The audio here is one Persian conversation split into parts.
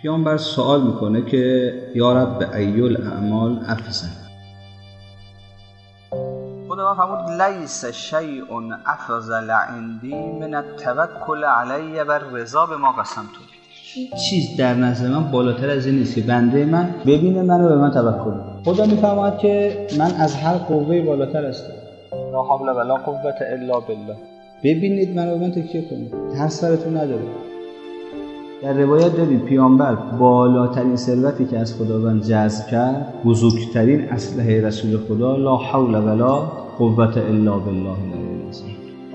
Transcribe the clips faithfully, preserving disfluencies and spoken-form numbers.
پیامبر سوال میکنه که یا رب ایل اعمال افضل. خدا فرمود لیس شیء افضل عندی من التوکل علی بر رضا بما قسمت. چیز در نظر من بالاتر از این نیست که بنده من ببینه منو به من توکل کنه. خدا میفهمد که من از هر قوه بالاتر هستم. لا حول ولا قوة الا بالله. ببینید منو به من تکیه کنید. ترس سرتون نداره. در روایت دارید پیامبر بالاترین ثروتی که از خداوند جذب کرد، بزرگترین اسلحه رسول خدا، لا حول ولا قوة الا بالله العلی العظیم.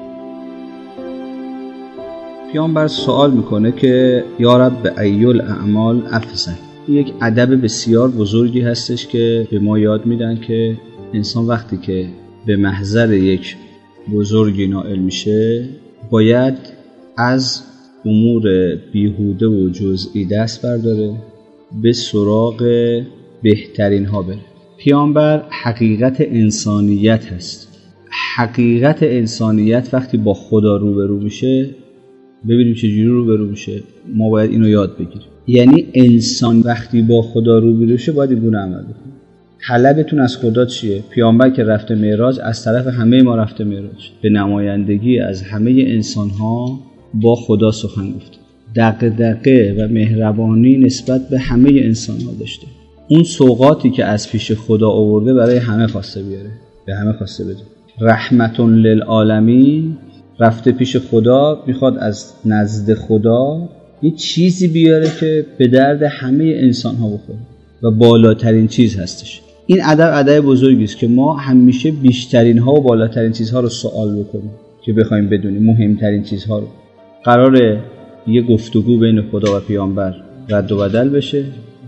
پیامبر سوال میکنه که یا رب ایل اعمال افضل. یک ادب بسیار بزرگی هستش که به ما یاد میدن که انسان وقتی که به محضر یک بزرگی نائل میشه باید از امور بیهوده و جزئی دست برداره، به سراغ بهترین ها بره. پیامبر حقیقت انسانیت هست. حقیقت انسانیت وقتی با خدا روبرو میشه، ببینیم چجوری روبرو میشه، ما باید اینو یاد بگیریم. یعنی انسان وقتی با خدا روبرو شه باید این گونه عمل بکنه. طلبتون از خدا چیه؟ پیامبر که رفته معراج از طرف همه ما رفته معراج، به نمایندگی از همه انسان ها با خدا سخن گفته، دغدغه و مهربانی نسبت به همه انسان ها داشته. اون سوغاتی که از پیش خدا آورده برای همه خواسته بیاره، به همه خواسته بده. رحمت للعالمین، رفته پیش خدا میخواد از نزد خدا یه چیزی بیاره که به درد همه انسان ها بخوره و بالاترین چیز هستش. این ادب ادب بزرگی است که ما همیشه بیشترین ها و بالاترین چیزها رو سوال بکنیم که بخوایم بدونیم مهمترین چیزها رو. قراره یه گفتگو بین خدا و پیامبر رد و بدل بشه.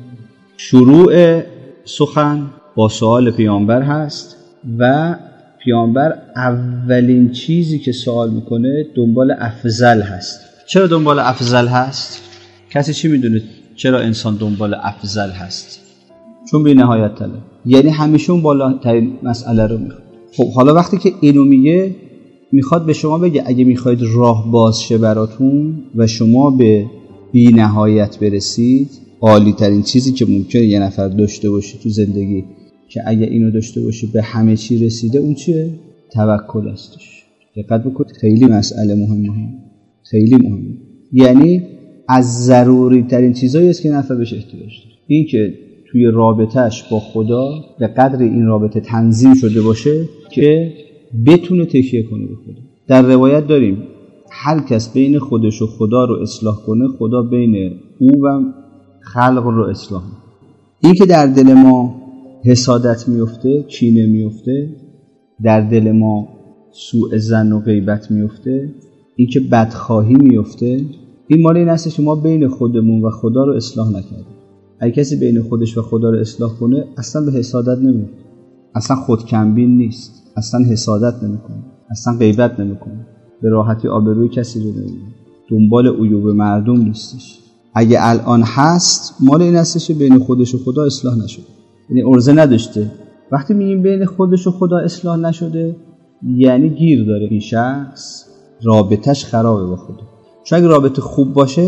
شروع سخن با سوال پیامبر هست و پیامبر اولین چیزی که سوال میکنه دنبال افضل هست. چرا دنبال افضل هست؟ کسی چی میدونه چرا انسان دنبال افضل هست؟ چون بی نهایت طلب، یعنی همیشه اون بالاترین مسئله رو میخواد. خب حالا وقتی که اینو میگه، میخواد به شما بگه اگه میخواید راه باز شه براتون و شما به بی نهایت برسید، عالی ترین چیزی که ممکنه یه نفر داشته باشه تو زندگی که اگه اینو داشته باشه به همه چی رسیده، اون چیه؟ توکل هستش. دقت بکنید، خیلی مسئله مهمه، خیلی مهمه. یعنی از ضروری ترین چیزایی است که نفر بهش احتیاج داره. این که توی رابطهش با خدا به قدر این رابطه تنظیم شده باشه که بتونه تکیه کنه به خدا. در روایت داریم هر کس بین خودش و خدا رو اصلاح کنه، خدا بین او و خلق رو اصلاح کنه. این که در دل ما حسادت میفته، کینه میفته، در دل ما سوء ظن و غیبت میفته، این که بدخواهی میفته، این مال این است که ما بین خودمون و خدا رو اصلاح نکردیم. اگه کسی بین خودش و خدا رو اصلاح کنه، اصلا به حسادت نمیفته، اصلا خودکمبین نیست، اصلا حسادت نمیکنه، اصلا غیبت نمیکنه، به راحتی آبروی کسی رو نمیبره، دنبال عیوب مردم نیستش. اگه الان هست، مال این است که بین خودش و خدا اصلاح نشده، یعنی ارزه نداشته. وقتی میگیم بین خودش و خدا اصلاح نشده، یعنی گیر داره این شخص، رابطش خرابه با خدا. چون اگه رابطه خوب باشه،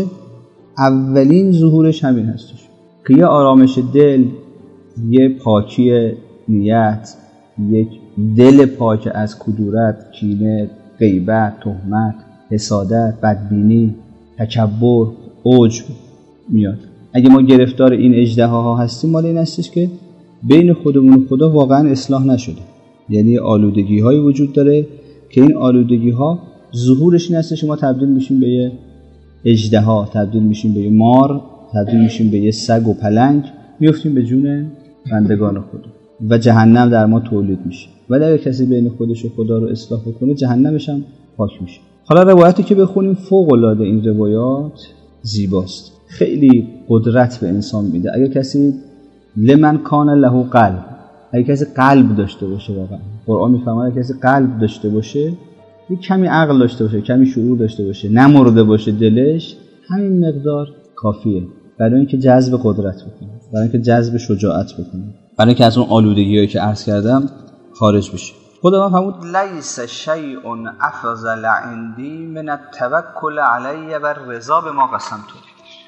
اولین ظهورش همین هستش که یه آرامش دل، یه پاکی نیت، یک دل پاک از کدورت، کینه، غیبت، تهمت، حسادت، بدبینی، تکبر، عجب میاد. اگه ما گرفتار این اژدهاها هستیم، مال این هستش که بین خودمون و خدا واقعا اصلاح نشده. یعنی آلودگی هایی وجود داره که این آلودگی ها ظهورش این هستش که ما تبدیل میشیم به یه اژدها، تبدیل میشیم به یه مار، تبدیل میشیم به یه سگ و پلنگ، میفتیم به جون بندگان خدا و جهنم در ما تولید میشه. ولی اگه کسی بین خودش و خدا رو اصلاح بکنه، جهنمش هم پاک میشه. حالا روایتی که بخونیم فوق العاده این روایات زیباست، خیلی قدرت به انسان میده. اگه کسی لمن کان له قلب، اگه کسی قلب داشته باشه، واقعا قرآن میفهمه اگه کسی قلب داشته باشه، یک کمی عقل داشته باشه، کمی شعور داشته باشه، نمرده باشه دلش، همین مقدار کافیه برای اینکه جذب قدرت بکنه، برای اینکه جذب شجاعت بکنه، برای اینکه از اون آلودگیایی که عرض کردم خارج بشه. خدا من فرمود لیس شیء افضل عندی من التوکل علی بر رضا بما قسمت.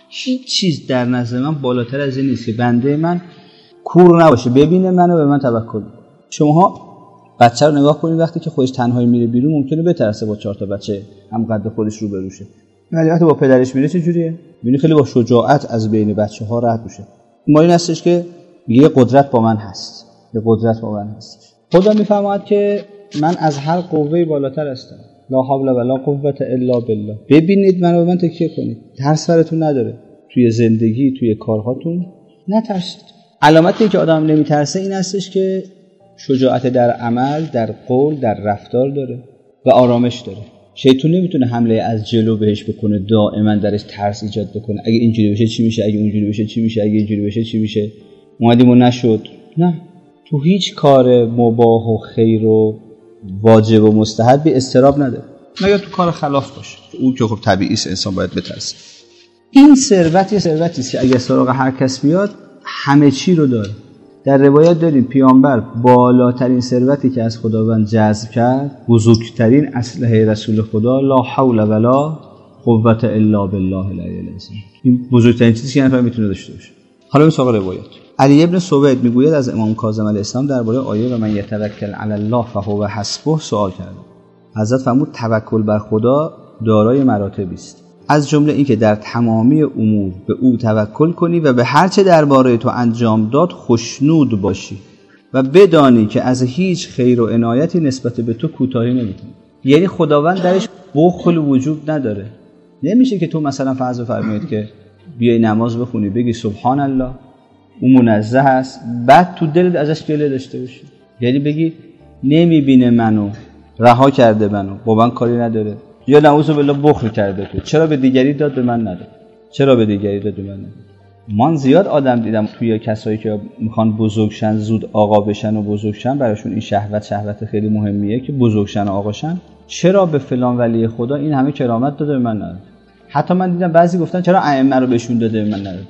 هیچ چیز در نظر من بالاتر از این نیست که بنده من کور نباشه، ببینه منو، به من توکل. شماها بچه رو نگاه کنید وقتی که خودش تنهایی میره بیرون ممکنه بترسه با چهار تا بچه هم قد خودش رو بروشه، ولی وقتی با پدرش میره چه جوریه؟ میبینی خیلی با شجاعت از بین بچه‌ها رد میشه. ما این هستش که یه قدرت با من هست، یه قدرت با من هست. خدا میفرماید که من از هر قوه‌ای بالاتر هستم. لا حول ولا قوة الا بالله. ببینید منو، به من تکیه کنید. ترس براتون نداره. توی زندگی، توی کارهاتون نترسید. علامتی که آدم نمیترسه این هستش که شجاعت در عمل، در قول، در رفتار داره و آرامش داره. شیطان نمیتونه حمله از جلو بهش بکنه، دائما درش ترس ایجاد بکنه. اگه اینجوری بشه چی میشه؟ اگه اونجوری بشه چی میشه؟ اگه اینجوری بشه چی میشه؟ اومدیم و نشد. نه، تو هیچ کار مباح و خیر و واجب و مستحب استراب نداره، مگر تو کار خلاف باشه. اون که خب طبیعی است، انسان باید بترسه. این ثروت یه ثروتی است که اگه سراغ هر کس بیاد همه چی رو داره. در روایت داریم پیامبر بالاترین ثروتی که از خداوند جذب کرد، بزرگترین اسلحه رسول خدا، لا حول ولا قوة الا بالله العلی العظیم. این بزرگترین چیزی که نفر میتونه داشته باشه. حالا این سراغ روایت علی ابن سوید میگوید از امام کاظم علیه السلام درباره آیه و من یتوکل علی الله فهو حسبه سوال کرد. حضرت فرمود توکل بر خدا دارای مراتبی است، از جمله این که در تمامی امور به او توکل کنی و به هر چه درباره تو انجام داد خوشنود باشی و بدانی که از هیچ خیر و عنایتی نسبت به تو کوتاهی نمی‌کنه. یعنی خداوند درش بخل وجود نداره. نمیشه که تو مثلا فرض فرمایید که بیای نماز بخونی بگی سبحان الله، اون منزه است، بعد تو دلت ازش گله داشته باشی. یعنی بگی نمیبینه منو، رها کرده منو، با من کاری نداره، یا نعوذ بالله بخل کرده تو، چرا به دیگری داد به من نداد، چرا به دیگری داد به من نداد. من زیاد آدم دیدم توی کسایی که میخوان بزرگشن، زود آقا بشن و بزرگشن، براشون این شهوت شهوت خیلی مهمیه که بزرگشن و آقاشن، چرا به فلان ولی خدا این همه کرامت داده به من نداد. حتی من دیدم بعضی گفتن چرا ائمه رو بهشون داده به من نداد.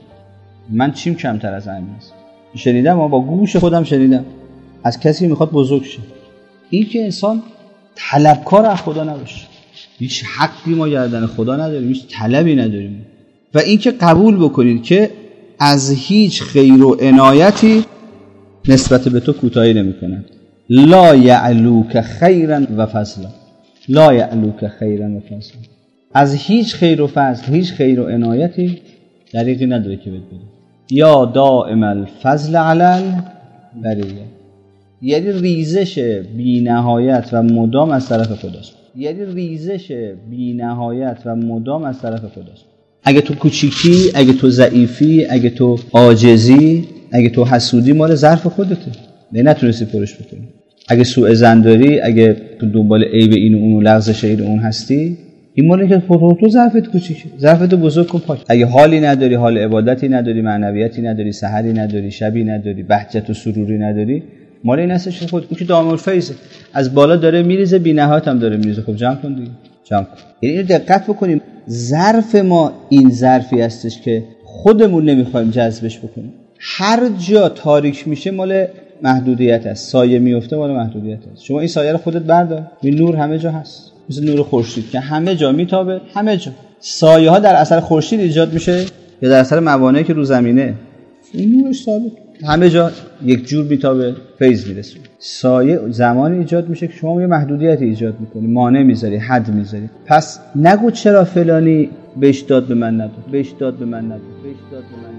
من چیم کمتر از ائمه است؟ شنیدم، ما با گوش خودم شنیدم از کسی که میخواد بزرگ شه. این که انسان طلبکار از خدا نباشه. هیچ حقی ما گردن خدا نداریم، هیچ طلبی نداریم. و این که قبول بکنید که از هیچ خیر و عنایتی نسبت به تو کوتاهی نمی‌کند. لا یعلوک خیرا و فضلا، لا یعلوک خیرا و فضلا. از هیچ خیر و فضل، هیچ خیر و عنایتی دریغی نداره که بهت بده. یا دائم الفضل علی البریه، یعنی ریزش بی نهایت و مدام از طرف خداست. یعنی ریزش بی نهایت و مدام از طرف خداست. اگه تو کوچیکی، اگه تو ضعیفی، اگه تو عاجزی، اگه تو حسودی، مال ظرف خودته، نه نتونستی پرش بکنی. اگه سوء ظن داری، اگه تو دنبال عیب این و اون و لغزش این و اون هستی، این مالی که تو تو ظرفت کوچیکه، ظرفتو بزرگ کن پاک. اگه حالی نداری، حال عبادتی نداری، معنویاتی نداری، سحری نداری، شبی نداری، بهجت و سروری نداری، مال این هستش خود اون که دائم الفیض از بالا داره میریزه، بی نهایت هم داره میریزه. خب جمع کن دیگه، جمع کن. یعنی اینو دقت بکنیم، ظرف ما این ظرفی هستش که خودمون نمیخوایم جذبش بکنیم. هر جا تاریک میشه مال محدودیت است، سایه میفته مال محدودیت است. شما این سایه رو خودت بردار، این نور همه جا هست، مثل نور خورشید که همه جا میتابه، همه جا. سایه ها در اثر خورشید ایجاد میشه یا در اثر موانعی که رو زمینه، این نورش ثابت همه جا یک جور میتابه، فیض میرسه. سایه زمانی ایجاد میشه که شما یه محدودیت ایجاد میکنی، مانع میذاری، حد میذاری. پس نگو چرا فلانی بهش داد به من نداد، بهش داد به من نداد، بهش داد به من نداد.